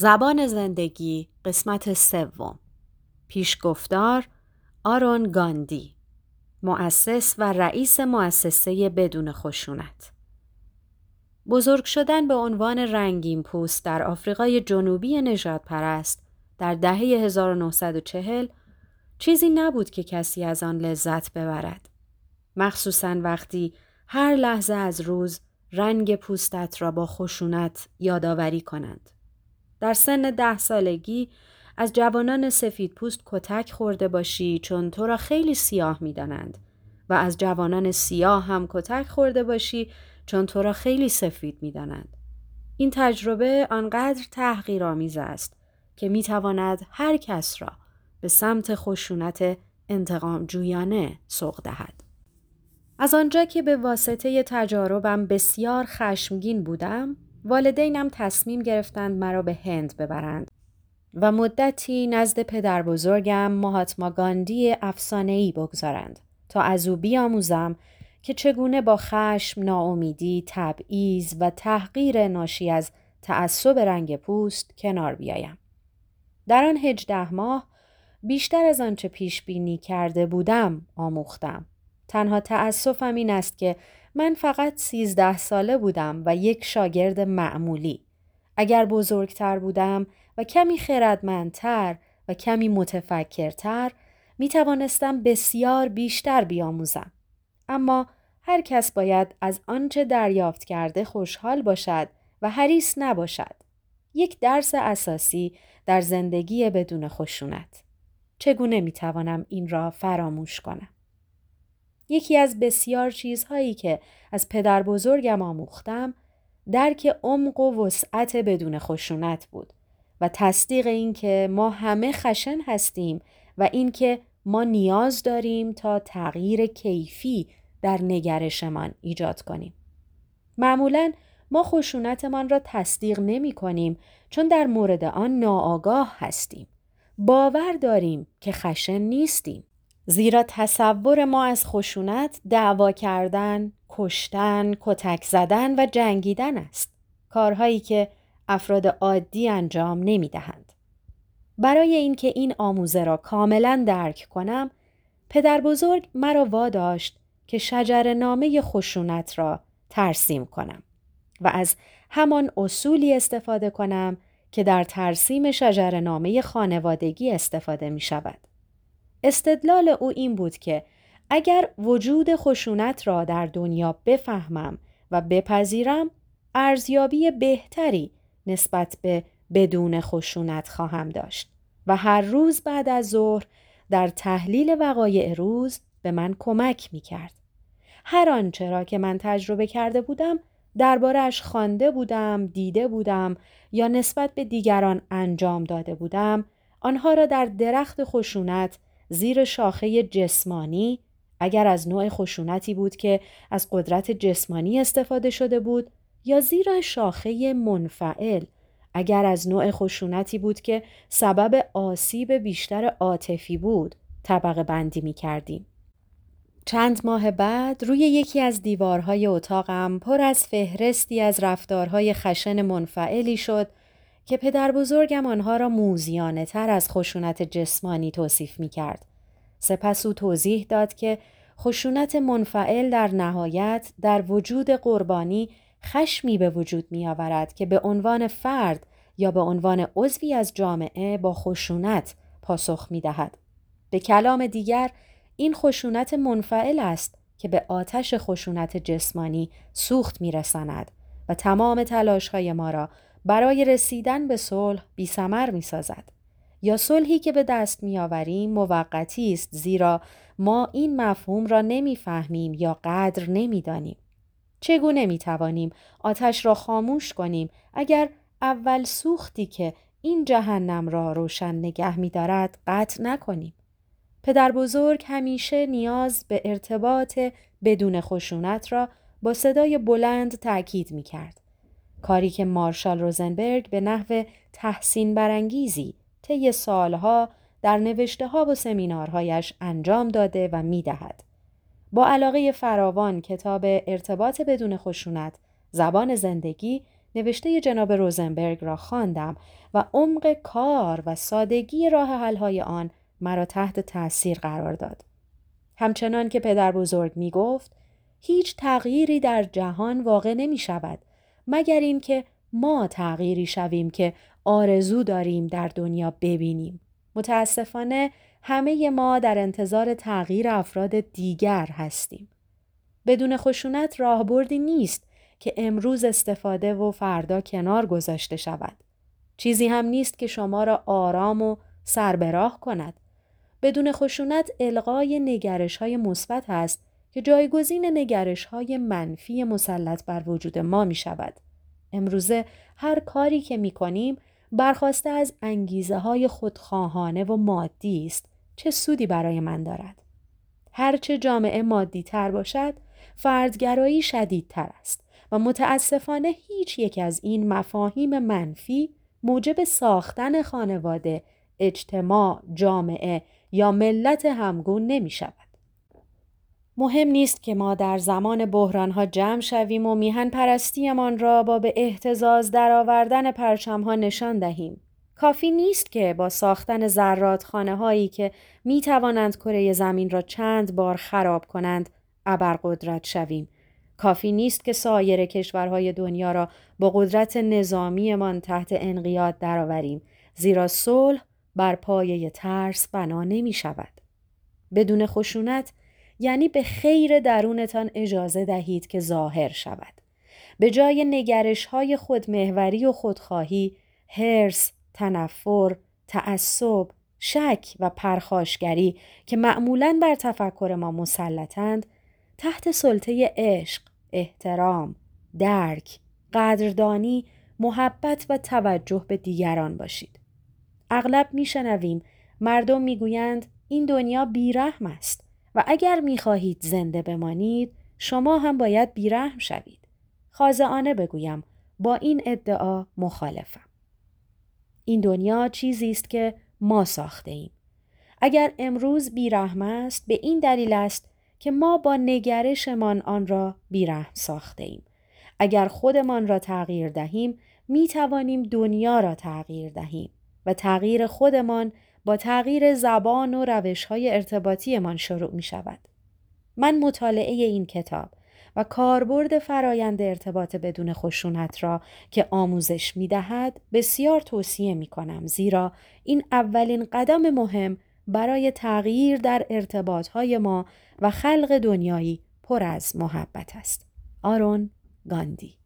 زبان زندگی قسمت سوم. پیشگفتار آرون گاندی، مؤسس و رئیس مؤسسه بدون خشونت. بزرگ شدن به عنوان رنگین پوست در آفریقای جنوبی نژاد پرست در دهه 1940 چیزی نبود که کسی از آن لذت ببرد. مخصوصاً وقتی هر لحظه از روز رنگ پوستت را با خشونت یادآوری کنند. در سن 10 سالگی از جوانان سفید پوست کتک خورده باشی چون تو را خیلی سیاه می دانند و از جوانان سیاه هم کتک خورده باشی چون تو را خیلی سفید می دانند. این تجربه آنقدر تحقیرآمیز است که می تواند هر کس را به سمت خشونت انتقام جویانه سوق دهد. از آنجا که به واسطه تجاربم بسیار خشمگین بودم، والدینم تصمیم گرفتند مرا به هند ببرند و مدتی نزد پدر بزرگم مهاتما گاندی افسانه‌ای بگذارند تا از او بیاموزم که چگونه با خشم، ناامیدی، تبعیض و تحقیر ناشی از تعصب رنگ پوست کنار بیایم. در آن 18 ماه بیشتر از آنچه پیش بینی کرده بودم آموختم. تنها تأسفم این است که من فقط 13 ساله بودم و یک شاگرد معمولی. اگر بزرگتر بودم و کمی خردمندتر و کمی متفکرتر می توانستم بسیار بیشتر بیاموزم. اما هر کس باید از آنچه دریافت کرده خوشحال باشد و حریص نباشد. یک درس اساسی در زندگی بدون خشونت. چگونه می توانم این را فراموش کنم؟ یکی از بسیار چیزهایی که از پدر بزرگم آموختم درک عمق و وسعت بدون خشونت بود و تصدیق این که ما همه خشن هستیم و این که ما نیاز داریم تا تغییر کیفی در نگرشمان ایجاد کنیم. معمولاً ما خشونتمان را تصدیق نمی کنیم چون در مورد آن ناآگاه هستیم. باور داریم که خشن نیستیم. زیرا تصور ما از خشونت دعوا کردن، کشتن، کتک زدن و جنگیدن است. کارهایی که افراد عادی انجام نمی دهند. برای اینکه این آموزه را کاملا درک کنم، پدر بزرگ مرا واداشت که شجره‌نامه خشونت را ترسیم کنم و از همان اصولی استفاده کنم که در ترسیم شجره‌نامه خانوادگی استفاده می شود. استدلال او این بود که اگر وجود خشونت را در دنیا بفهمم و بپذیرم، ارزیابی بهتری نسبت به بدون خشونت خواهم داشت و هر روز بعد از ظهر در تحلیل وقایع روز به من کمک می کرد. هر آنچه را که من تجربه کرده بودم درباره‌اش خوانده بودم، دیده بودم یا نسبت به دیگران انجام داده بودم، آنها را در درخت خشونت زیر شاخه جسمانی، اگر از نوع خشونتی بود که از قدرت جسمانی استفاده شده بود، یا زیر شاخه منفعل، اگر از نوع خشونتی بود که سبب آسیب بیشتر عاطفی بود، طبقه بندی می کردیم. چند ماه بعد روی یکی از دیوارهای اتاقم پر از فهرستی از رفتارهای خشن منفعلی شد که پدر بزرگم آنها را موذیانه تر از خشونت جسمانی توصیف می کرد. سپس او توضیح داد که خشونت منفعل در نهایت در وجود قربانی خشمی به وجود می آورد که به عنوان فرد یا به عنوان عضوی از جامعه با خشونت پاسخ می دهد. به کلام دیگر این خشونت منفعل است که به آتش خشونت جسمانی سوخت می رساند و تمام تلاش‌های ما را برای رسیدن به صلح بی‌ثمر می‌سازد. یا صلحی که به دست می‌آوریم موقتی است، زیرا ما این مفهوم را نمی‌فهمیم یا قدر نمی‌دانیم. چگونه می‌توانیم آتش را خاموش کنیم اگر اول سوختی که این جهنم را روشن نگه می‌دارد قطع نکنیم؟ پدر بزرگ همیشه نیاز به ارتباط بدون خشونت را با صدای بلند تأکید می‌کرد. کاری که مارشال روزنبرگ به نحو تحسین برانگیزی طی سالها در نوشته‌ها و سمینارهایش انجام داده و می‌دهد. با علاقه فراوان کتاب ارتباط بدون خشونت، زبان زندگی نوشته جناب روزنبرگ را خواندم و عمق کار و سادگی راه حل‌های آن مرا تحت تأثیر قرار داد. همچنان که پدر بزرگ می گفت هیچ تغییری در جهان واقع نمی شود مگر این که ما تغییری شویم که آرزو داریم در دنیا ببینیم. متاسفانه همه ما در انتظار تغییر افراد دیگر هستیم. بدون خشونت راهبردی نیست که امروز استفاده و فردا کنار گذاشته شود. چیزی هم نیست که شما را آرام و سر به راه کند. بدون خشونت القای نگرش‌های مثبت است که جایگزین نگرش‌های منفی مسلط بر وجود ما می شود. امروزه هر کاری که می کنیم برخواسته از انگیزه‌های خودخواهانه و مادی است. چه سودی برای من دارد؟ هرچه جامعه مادی تر باشد، فردگرایی شدیدتر است و متاسفانه هیچ یک از این مفاهیم منفی موجب ساختن خانواده، اجتماع، جامعه یا ملت همگون نمی شود. مهم نیست که ما در زمان بحرانها جمع شویم و میهن پرستیمان را با به اهتزاز درآوردن پرچمها نشان دهیم. کافی نیست که با ساختن زرادخانه هایی که می توانند کره زمین را چند بار خراب کنند ابرقدرت شویم. کافی نیست که سایر کشورهای دنیا را با قدرت نظامیمان تحت انقیاد درآوریم، زیرا صلح بر پایه ترس بنا نمی شود. بدون خشونت یعنی به خیر درونتان اجازه دهید که ظاهر شود. به جای نگرش‌های خودمحوری و خودخواهی، حرص، تنفر، تعصب، شک و پرخاشگری که معمولاً بر تفکر ما مسلطند، تحت سلطه عشق، احترام، درک، قدردانی، محبت و توجه به دیگران باشید. اغلب میشنویم مردم میگویند این دنیا بیرحم است و اگر میخواهید زنده بمانید شما هم باید بیرحم شوید. خاضعانه بگویم با این ادعا مخالفم. این دنیا چیزی است که ما ساخته ایم. اگر امروز بیرحم است به این دلیل است که ما با نگرشمان آن را بیرحم ساخته ایم. اگر خودمان را تغییر دهیم می توانیم دنیا را تغییر دهیم و تغییر خودمان با تغییر زبان و روش‌های ارتباطیمان شروع می شود. من مطالعه این کتاب و کاربرد فرایند ارتباط بدون خشونت را که آموزش می دهد بسیار توصیه می کنم، زیرا این اولین قدم مهم برای تغییر در ارتباطهای ما و خلق دنیایی پر از محبت است. آرون گاندی.